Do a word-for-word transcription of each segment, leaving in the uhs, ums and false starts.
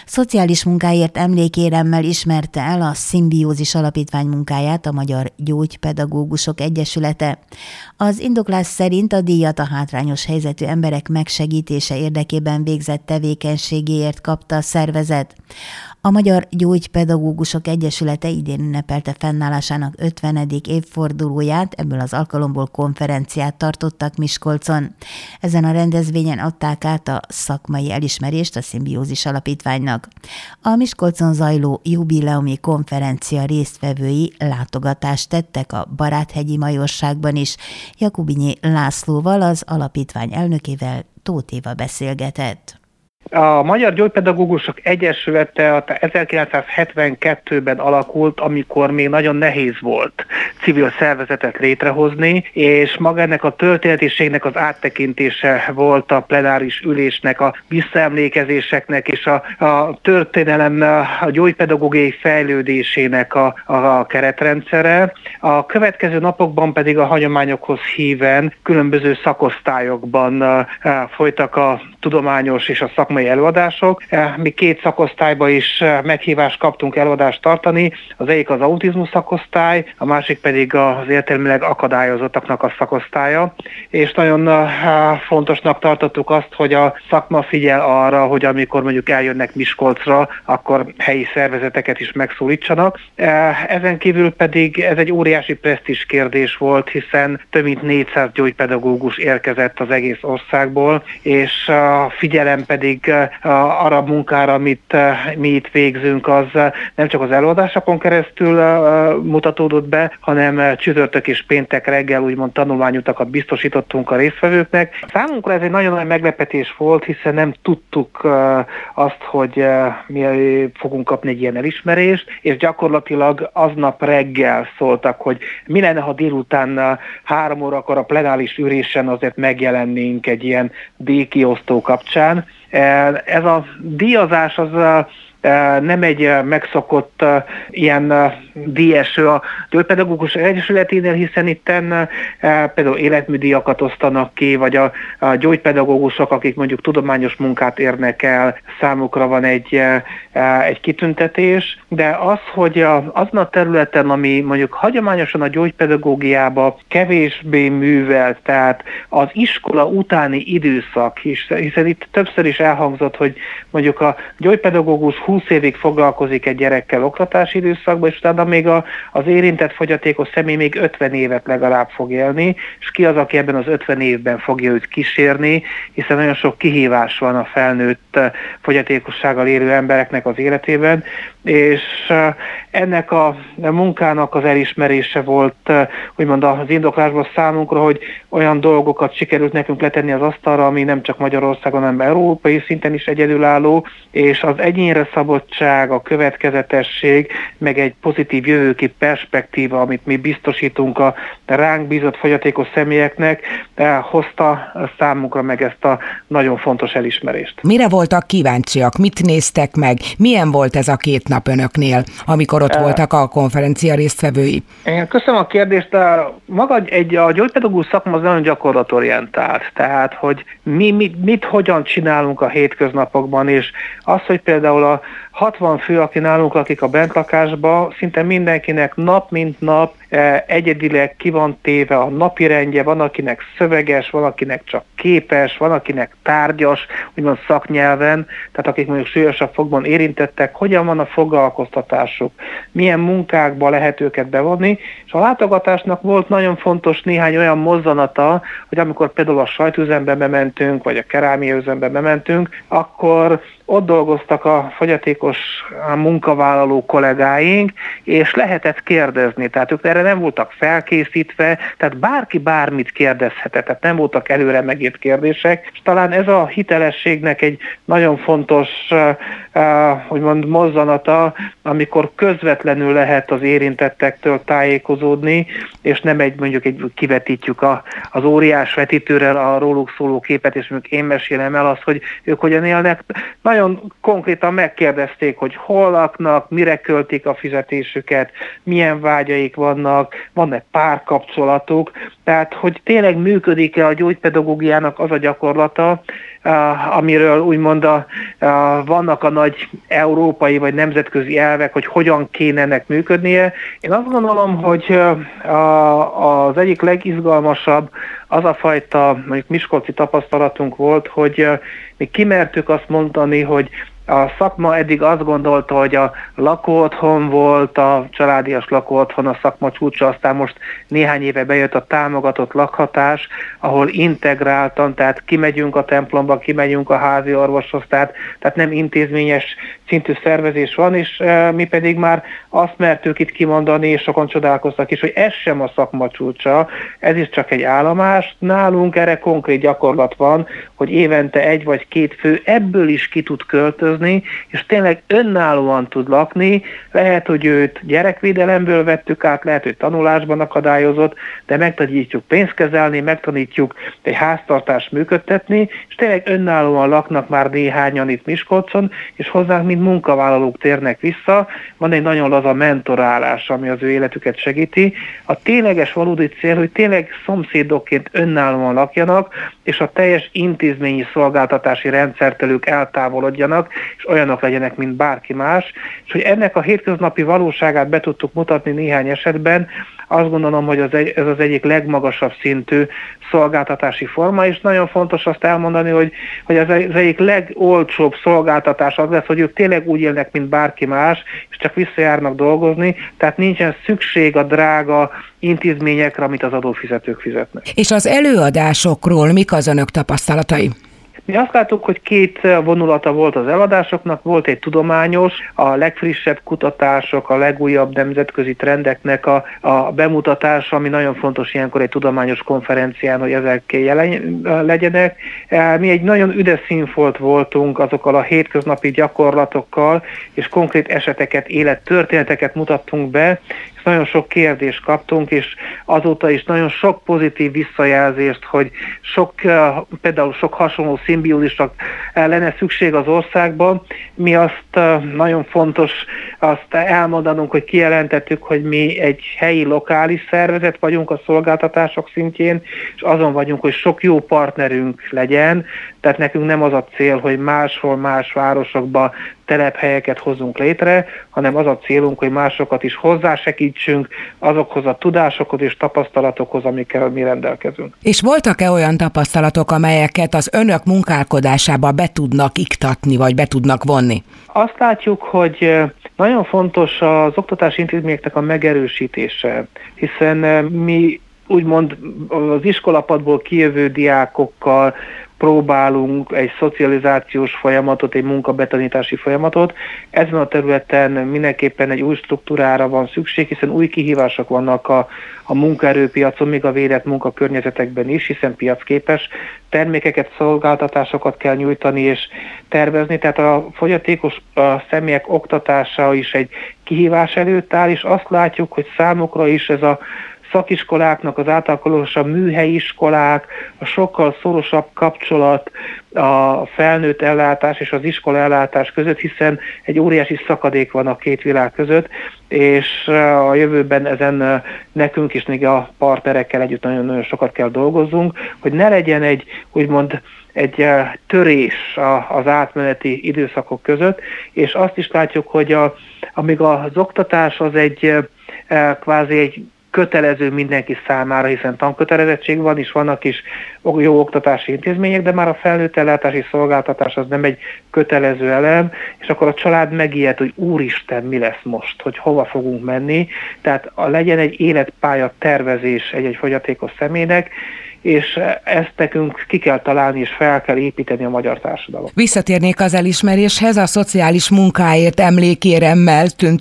Szociális munkáért emlékéremmel ismerte el a Szimbiózis Alapítvány munkáját a Magyar Gyógypedagógusok Egyesülete. Az indoklás szerint a díjat a hátrányos helyzetű emberek megsegítése érdekében végzett tevékenységéért kapta a szervezet. A Magyar Gyógypedagógusok Egyesülete idén ünnepelte fennállásának ötvenedik évfordulóját, ebből az alkalomból konferenciát tartottak Miskolcon. Ezen a rendezvényen adták át a szakmai elismerést a Szimbiózis Alapítványnak. A Miskolcon zajló jubileumi konferencia résztvevői látogatást tettek a Baráthegyi Majorságban is. Jakubinyi Lászlóval, az alapítvány elnökével Tóth Éva beszélgetett. A Magyar Gyógypedagógusok Egyesülete ezerkilencszázhetvenkettőben alakult, amikor még nagyon nehéz volt civil szervezetet létrehozni, és maga ennek a történetiségnek az áttekintése volt a plenáris ülésnek, a visszaemlékezéseknek és a, a történelem, a gyógypedagógiai fejlődésének a, a keretrendszere. A következő napokban pedig a hagyományokhoz híven különböző szakosztályokban folytak a tudományos és a szakmai előadások. Mi két szakosztályba is meghívást kaptunk előadást tartani, az egyik az autizmus szakosztály, a másik pedig az értelmileg akadályozottaknak a szakosztálya, és nagyon fontosnak tartottuk azt, hogy a szakma figyel arra, hogy amikor mondjuk eljönnek Miskolcra, akkor helyi szervezeteket is megszólítsanak. Ezen kívül pedig ez egy óriási presztízs kérdés volt, hiszen több mint négyszáz gyógypedagógus érkezett az egész országból, és a figyelem pedig arra a munkára, amit mi itt végzünk, az nem csak az előadásokon keresztül mutatódott be, hanem csütörtök és péntek reggel úgymond tanulmányutakat biztosítottunk a résztvevőknek. Számunkra ez egy nagyon nagy meglepetés volt, hiszen nem tudtuk azt, hogy mi fogunk kapni egy ilyen elismerést, és gyakorlatilag aznap reggel szóltak, hogy mi lenne, ha délután három órakor a plenáris ülésen azért megjelennénk egy ilyen díjkiosztó kapcsán. Ez a díjazás az nem egy megszokott ilyen díjeső a Gyógypedagógusok Egyesületénél, hiszen itten például életműdíjakat osztanak ki, vagy a, a gyógypedagógusok, akik mondjuk tudományos munkát érnek el, számukra van egy, egy kitüntetés, de az, hogy azon a területen, ami mondjuk hagyományosan a gyógypedagógiába kevésbé művelt, tehát az iskola utáni időszak, hiszen itt többször is elhangzott, hogy mondjuk a gyógypedagógus húsz évig foglalkozik egy gyerekkel oktatási időszakban, és utána még a, az érintett fogyatékos személy még ötven évet legalább fog élni, és ki az, aki ebben az ötven évben fogja őt kísérni, hiszen nagyon sok kihívás van a felnőtt fogyatékossággal élő embereknek az életében, és ennek a munkának az elismerése volt úgymond az indoklásban számunkra, hogy olyan dolgokat sikerült nekünk letenni az asztalra, ami nem csak Magyarországon, hanem európai szinten is egyedülálló, és az egyénre szabadság, a következetesség, meg egy pozitív jövőkép perspektíva, amit mi biztosítunk a ránk bízott fogyatékos személyeknek, hozta számunkra meg ezt a nagyon fontos elismerést. Mire voltak kíváncsiak? Mit néztek meg? Milyen volt ez a két nap önöknél, amikor ott voltak a konferencia résztvevői? Köszönöm a kérdést. Maga egy, a gyógypedagógus szakma az nagyon gyakorlatorientált, tehát hogy mi mit, mit hogyan csinálunk a hétköznapokban, és az, hogy például a hatvan fő, aki nálunk lakik a bentlakásba, szinte mindenkinek nap mint nap egyedileg ki van téve a napirendje, van akinek szöveges, van akinek csak képes, van akinek tárgyas, úgymond szaknyelven, tehát akik mondjuk súlyosabb fogban érintettek, hogyan van a foglalkoztatásuk, milyen munkákba lehet őket bevonni, és a látogatásnak volt nagyon fontos néhány olyan mozzanata, hogy amikor például a sajtüzembe bementünk, vagy a kerámiaüzembe bementünk, akkor ott dolgoztak a fogyatékos munkavállaló kollégáink, és lehetett kérdezni, tehát ők erre nem voltak felkészítve, tehát bárki bármit kérdezhetett, tehát nem voltak előre megírt kérdések, és talán ez a hitelességnek egy nagyon fontos, úgymond mozzanata, amikor közvetlenül lehet az érintettektől tájékozódni, és nem egy mondjuk egy kivetítjük a, az óriás vetítőrrel a róluk szóló képet, és mondjuk én mesélem el azt, hogy ők hogyan élnek. Nagyon konkrétan megkérdezték, megkérdezték, hogy hol laknak, mire költik a fizetésüket, milyen vágyaik vannak, van-e párkapcsolatuk, tehát hogy tényleg működik-e a gyógypedagógiának az a gyakorlata, Uh, amiről úgymond a, uh, vannak a nagy európai vagy nemzetközi elvek, hogy hogyan kéne ennek működnie. Én azt gondolom, hogy uh, az egyik legizgalmasabb az a fajta, mondjuk miskolci tapasztalatunk volt, hogy uh, mi kimertük azt mondani, hogy a szakma eddig azt gondolta, hogy a lakóotthon volt, a családias lakóotthon a szakma csúcsa, aztán most néhány éve bejött a támogatott lakhatás, ahol integráltan, tehát kimegyünk a templomba, kimegyünk a házi orvoshoz, tehát, tehát nem intézményes szintű szervezés van, és e, mi pedig már azt mertük itt kimondani, és sokan csodálkoztak is, hogy ez sem a szakma csúcsa, ez is csak egy állomás. Nálunk erre konkrét gyakorlat van, hogy évente egy vagy két fő ebből is ki tud költözni, és tényleg önállóan tud lakni. Lehet, hogy őt gyerekvédelemből vettük át, lehet, hogy tanulásban akadályozott, de megtanítjuk pénzt kezelni, megtanítjuk egy háztartást működtetni, és tényleg önállóan laknak már néhányan itt Miskolcon, és hozzánk mint munkavállalók térnek vissza. Van egy nagyon laza mentorálás, ami az ő életüket segíti. A tényleges valódi cél, hogy tényleg szomszédokként önállóan lakjanak, és a teljes intézményi szolgáltatási rendszertől ők eltávolodjanak, és olyanok legyenek, mint bárki más, és hogy ennek a hétköznapi valóságát be tudtuk mutatni néhány esetben, azt gondolom, hogy az egy, ez az egyik legmagasabb szintű szolgáltatási forma, és nagyon fontos azt elmondani, hogy, hogy az egyik legolcsóbb szolgáltatás az lesz, hogy ők tényleg úgy élnek, mint bárki más, és csak visszajárnak dolgozni, tehát nincsen szükség a drága intézményekre, amit az adófizetők fizetnek. És az előadásokról mik az önök tapasztalatai? Mi azt láttuk, hogy két vonulata volt az eladásoknak, volt egy tudományos, a legfrissebb kutatások, a legújabb nemzetközi trendeknek a, a bemutatása, ami nagyon fontos ilyenkor egy tudományos konferencián, hogy ezek jelen legyenek. Mi egy nagyon üdes színfolt voltunk azokkal a hétköznapi gyakorlatokkal, és konkrét eseteket, élettörténeteket mutattunk be, nagyon sok kérdést kaptunk, és azóta is nagyon sok pozitív visszajelzést, hogy sok, például sok hasonló szimbiózisra lenne szükség az országban. Mi azt nagyon fontos azt elmondanunk, hogy kijelentettük, hogy mi egy helyi lokális szervezet vagyunk a szolgáltatások szintjén, és azon vagyunk, hogy sok jó partnerünk legyen, tehát nekünk nem az a cél, hogy máshol, más városokba telephelyeket hozzunk létre, hanem az a célunk, hogy másokat is hozzásegítsünk azokhoz a tudásokhoz és tapasztalatokhoz, amikkel mi rendelkezünk. És voltak-e olyan tapasztalatok, amelyeket az önök munkálkodásába be tudnak iktatni, vagy be tudnak vonni? Azt látjuk, hogy nagyon fontos az oktatási intézményeknek a megerősítése, hiszen mi úgymond az iskolapadból kijövő diákokkal próbálunk egy szocializációs folyamatot, egy munkabetanítási folyamatot. Ezen a területen mindenképpen egy új struktúrára van szükség, hiszen új kihívások vannak a, a munkaerőpiacon, még a védett munkakörnyezetekben is, hiszen piacképes termékeket, szolgáltatásokat kell nyújtani és tervezni, tehát a fogyatékos a személyek oktatása is egy kihívás előtt áll, és azt látjuk, hogy számukra is ez a szakiskoláknak az általánosabb műhelyi iskolák, a sokkal szorosabb kapcsolat a felnőtt ellátás és az iskola ellátás között, hiszen egy óriási szakadék van a két világ között, és a jövőben ezen nekünk is még a partnerekkel együtt nagyon-nagyon sokat kell dolgozzunk, hogy ne legyen egy úgymond egy törés az átmeneti időszakok között, és azt is látjuk, hogy a, amíg az oktatás az egy kvázi egy kötelező mindenki számára, hiszen tankötelezettség van, és vannak is jó oktatási intézmények, de már a felnőtt ellátási szolgáltatás az nem egy kötelező elem, és akkor a család megijed, hogy úristen, mi lesz most, hogy hova fogunk menni, tehát legyen egy életpálya tervezés egy-egy fogyatékos személynek, és ezt nekünk ki kell találni, és fel kell építeni a magyar társadalom. Visszatérnék az elismeréshez, a szociális munkáért emlékéremmel tüntek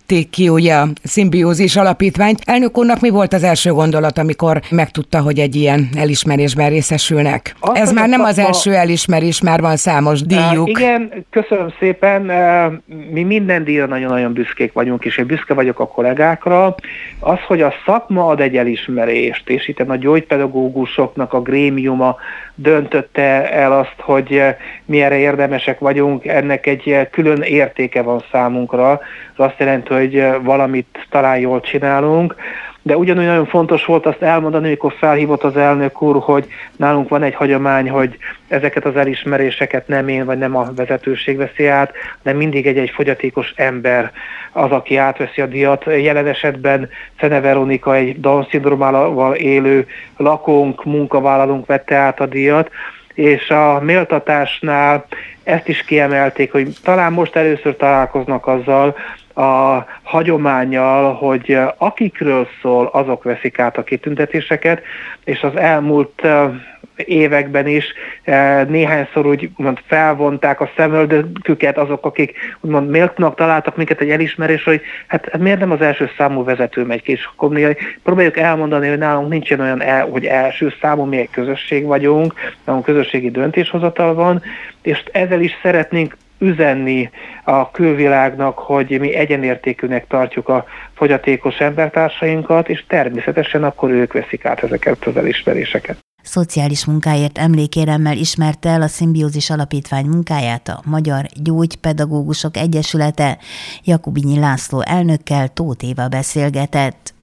építették ki ugye a Szimbiózis Alapítványt. Elnök úrnak mi volt az első gondolat, amikor megtudta, hogy egy ilyen elismerésben részesülnek? Azt, Ez már nem szakma... az első elismerés, már van számos díjuk. Uh, igen, köszönöm szépen. Uh, mi minden díjra nagyon-nagyon büszkék vagyunk, és én büszke vagyok a kollégákra. Az, hogy a szakma ad egy elismerést, és itt a gyógypedagógusoknak a grémiuma döntötte el azt, hogy mi erre érdemesek vagyunk, ennek egy külön értéke van számunkra. Az azt jelenti, hogy valamit talán jól csinálunk, de ugyanúgy nagyon fontos volt azt elmondani, amikor felhívott az elnök úr, hogy nálunk van egy hagyomány, hogy ezeket az elismeréseket nem én, vagy nem a vezetőség veszi át, de mindig egy-egy fogyatékos ember az, aki átveszi a díjat. Jelen esetben Szene Veronika egy Down-szindrómával élő lakónk, munkavállalónk vette át a díjat, és a méltatásnál ezt is kiemelték, hogy talán most először találkoznak azzal a hagyománnyal, hogy akikről szól, azok veszik át a kitüntetéseket, és az elmúlt években is néhányszor úgy mond, felvonták a szemöldöküket azok, akik úgymond méltónak találtak minket egy elismerésre, hogy hát miért nem az első számú vezető megy ki, és akkor mi próbáljuk elmondani, hogy nálunk nincsen olyan, el, hogy első számú, mi egy közösség vagyunk, nálunk közösségi döntéshozatal van, és ezzel is szeretnénk üzenni a külvilágnak, hogy mi egyenértékűnek tartjuk a fogyatékos embertársainkat, és természetesen akkor ők veszik át ezeket az elismeréseket. Szociális munkáért emlékéremmel ismerte el a Szimbiózis Alapítvány munkáját a Magyar Gyógypedagógusok Egyesülete. Jakubinyi László elnökkel Tóth Éva beszélgetett.